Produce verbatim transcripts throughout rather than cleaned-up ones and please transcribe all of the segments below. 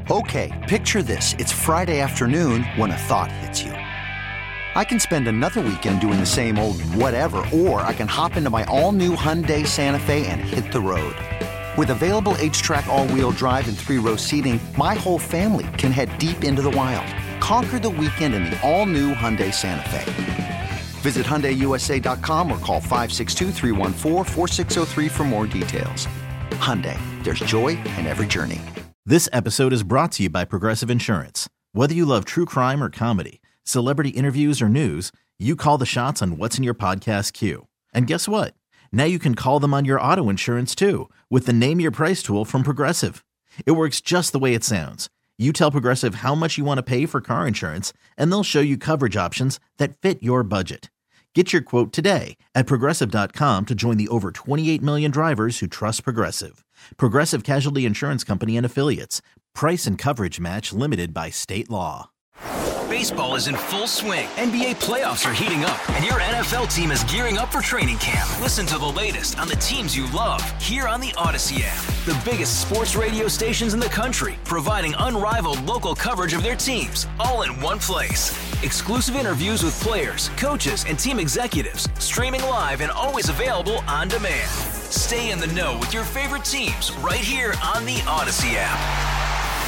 Okay, picture this. It's Friday afternoon when a thought hits you. I can spend another weekend doing the same old whatever, or I can hop into my all-new Hyundai Santa Fe and hit the road. With available H-Track all-wheel drive and three-row seating, my whole family can head deep into the wild. Conquer the weekend in the all-new Hyundai Santa Fe. Visit Hyundai U S A dot com or call five six two, three one four, four six zero three for more details. Hyundai, there's joy in every journey. This episode is brought to you by Progressive Insurance. Whether you love true crime or comedy, celebrity interviews or news, you call the shots on what's in your podcast queue. And guess what? Now you can call them on your auto insurance too with the Name Your Price tool from Progressive. It works just the way it sounds. You tell Progressive how much you want to pay for car insurance, and they'll show you coverage options that fit your budget. Get your quote today at Progressive dot com to join the over twenty-eight million drivers who trust Progressive. Progressive Casualty Insurance Company and Affiliates. Price and coverage match limited by state law. Baseball is in full swing. N B A playoffs are heating up, and your N F L team is gearing up for training camp. Listen to the latest on the teams you love here on the Odyssey app. The biggest sports radio stations in the country, providing unrivaled local coverage of their teams, all in one place. Exclusive interviews with players, coaches, and team executives, streaming live and always available on demand. Stay in the know with your favorite teams right here on the Odyssey app.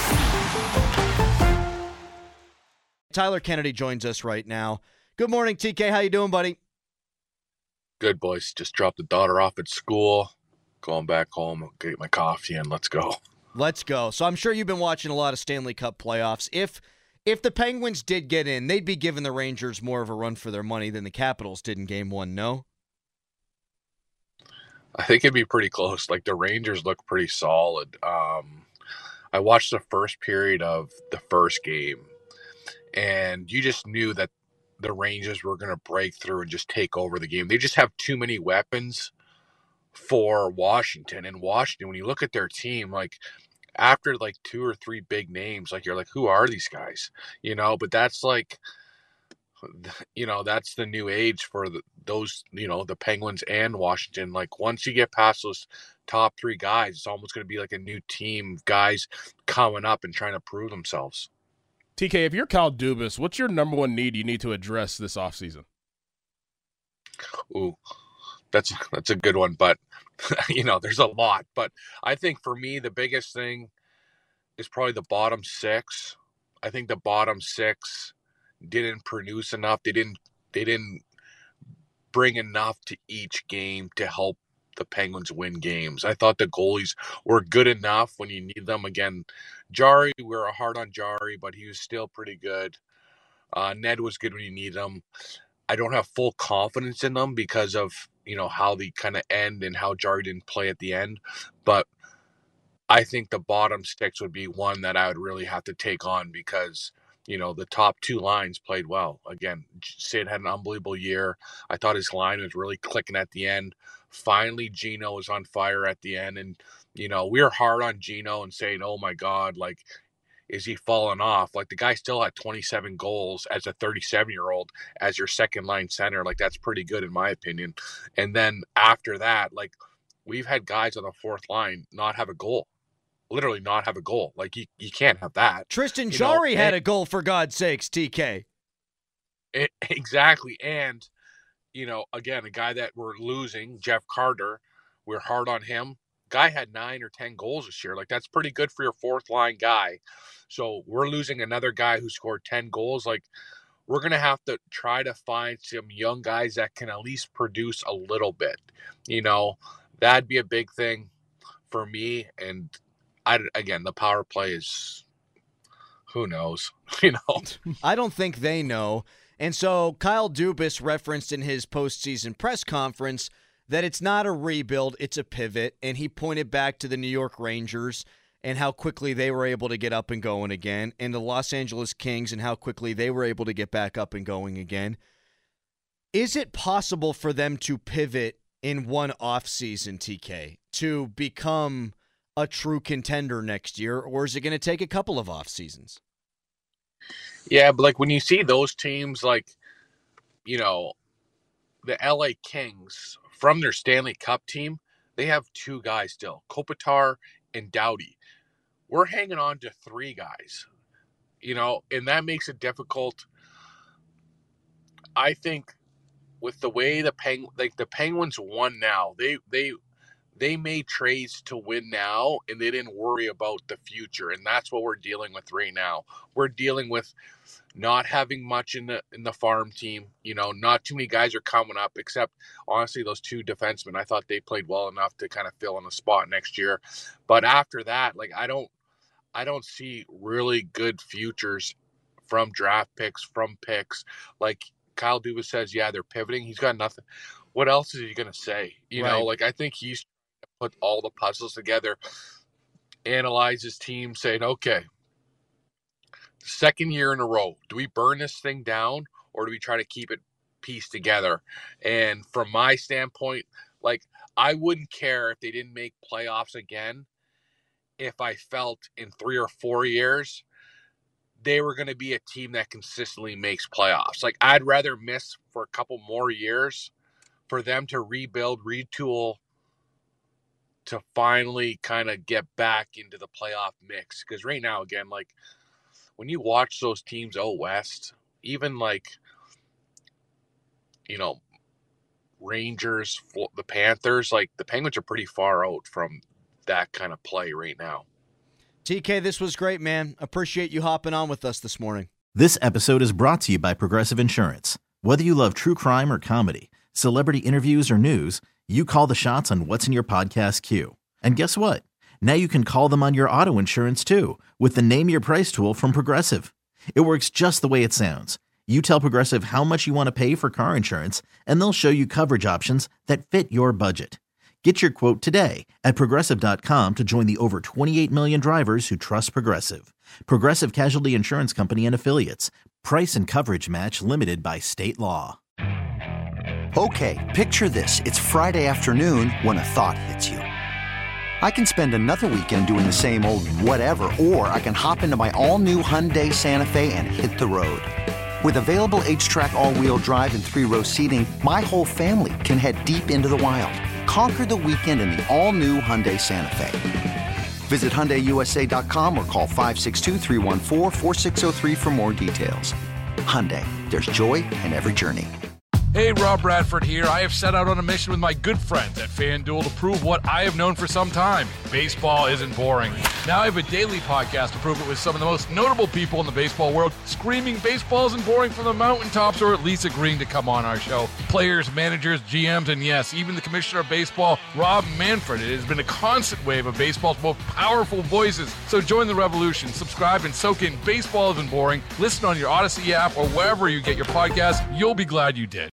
Tyler Kennedy joins us right now. Good morning, T K. How you doing, buddy? Good, boys. Just dropped the daughter off at school. Going back home, get my coffee, and let's go. Let's go. So I'm sure you've been watching a lot of Stanley Cup playoffs. If if the Penguins did get in, they'd be giving the Rangers more of a run for their money than the Capitals did in Game One, no? I think it'd be pretty close. Like, the Rangers look pretty solid. Um, I watched the first period of the first game, and you just knew that the Rangers were going to break through and just take over the game. They just have too many weapons for Washington. And Washington, when you look at their team, like, after like two or three big names, like, you're like, who are these guys? You know, but that's like, you know, that's the new age for the, those, you know, the Penguins and Washington. Like, once you get past those top three guys, it's almost going to be like a new team of guys coming up and trying to prove themselves. T K, if you're Kyle Dubas, what's your number one need you need to address this offseason? Ooh, that's that's a good one, but you know, there's a lot. But I think for me, the biggest thing is probably the bottom six. I think the bottom six didn't produce enough. They didn't they didn't bring enough to each game to help the Penguins win games. I thought the goalies were good enough when you need them. Again, Jari, we were hard on Jari, but he was still pretty good. Uh, Ned was good when you need him. I don't have full confidence in them because of, you know, how they kind of end and how Jari didn't play at the end. But I think the bottom six would be one that I would really have to take on because, you know, the top two lines played well. Again, Sid had an unbelievable year. I thought his line was really clicking at the end. Finally, Gino was on fire at the end. And, you know, we were hard on Gino and saying, oh, my God, like, is he falling off? Like, the guy still had twenty-seven goals as a thirty-seven-year-old as your second-line center. Like, that's pretty good in my opinion. And then after that, like, we've had guys on the fourth line not have a goal. Literally not have a goal. Like, you, you can't have that. Tristan you Jarry know? had and, a goal, for God's sakes, T K. It, exactly. And, you know, again, a guy that we're losing, Jeff Carter, we're hard on him. Guy had nine or ten goals this year. Like, that's pretty good for your fourth line guy. So we're losing another guy who scored ten goals. Like, we're going to have to try to find some young guys that can at least produce a little bit. You know, that'd be a big thing for me. And I, again, the power play is, who knows, you know. I don't think they know. And so Kyle Dubas referenced in his postseason press conference that it's not a rebuild, it's a pivot. And he pointed back to the New York Rangers and how quickly they were able to get up and going again, and the Los Angeles Kings and how quickly they were able to get back up and going again. Is it possible for them to pivot in one offseason, T K, to become a true contender next year, or is it going to take a couple of off seasons? Yeah, but like when you see those teams, like, you know, the L A Kings from their Stanley Cup team, they have two guys still, Kopitar and Doughty. we're hanging on to three guys, you know, and that makes it difficult. I think with the way the Peng, like the Penguins won now, they they they made trades to win now, and they didn't worry about the future, and that's what we're dealing with right now. We're dealing with not having much in the in the farm team. You know, not too many guys are coming up, except honestly those two defensemen. I thought they played well enough to kind of fill in a spot next year, but after that, like I don't, I don't see really good futures from draft picks, from picks. Like Kyle Dubas says, yeah, they're pivoting. He's got nothing. What else is he going to say? You right. know, like I think he's put all the puzzles together, analyze his team, saying, okay, second year in a row, do we burn this thing down or do we try to keep it pieced together? And from my standpoint, like I wouldn't care if they didn't make playoffs again if I felt in three or four years they were going to be a team that consistently makes playoffs. Like I'd rather miss for a couple more years for them to rebuild, retool, to finally kind of get back into the playoff mix. Because right now, again, like when you watch those teams out west, even like, you know, Rangers, the Panthers, like the Penguins are pretty far out from that kind of play right now. T K, this was great, man. Appreciate you hopping on with us this morning. This episode is brought to you by Progressive Insurance. Whether you love true crime or comedy, celebrity interviews or news, you call the shots on what's in your podcast queue. And guess what? Now you can call them on your auto insurance too with the Name Your Price tool from Progressive. It works just the way it sounds. You tell Progressive how much you want to pay for car insurance, and they'll show you coverage options that fit your budget. Get your quote today at Progressive dot com to join the over twenty-eight million drivers who trust Progressive. Progressive Casualty Insurance Company and Affiliates. Price and coverage match limited by state law. Okay, picture this. It's Friday afternoon when a thought hits you. I can spend another weekend doing the same old whatever, or I can hop into my all-new Hyundai Santa Fe and hit the road. With available H-Track all-wheel drive and three-row seating, my whole family can head deep into the wild. Conquer the weekend in the all-new Hyundai Santa Fe. Visit Hyundai U S A dot com or call five six two, three one four, four six zero three for more details. Hyundai, there's joy in every journey. Hey, Rob Bradford here. I have set out on a mission with my good friends at FanDuel to prove what I have known for some time. Baseball isn't boring. Now I have a daily podcast to prove it with some of the most notable people in the baseball world, screaming baseball isn't boring from the mountaintops, or at least agreeing to come on our show. Players, managers, G Ms, and yes, even the commissioner of baseball, Rob Manfred. It has been a constant wave of baseball's most powerful voices. So join the revolution. Subscribe and soak in Baseball Isn't Boring. Listen on your Odyssey app or wherever you get your podcasts. You'll be glad you did.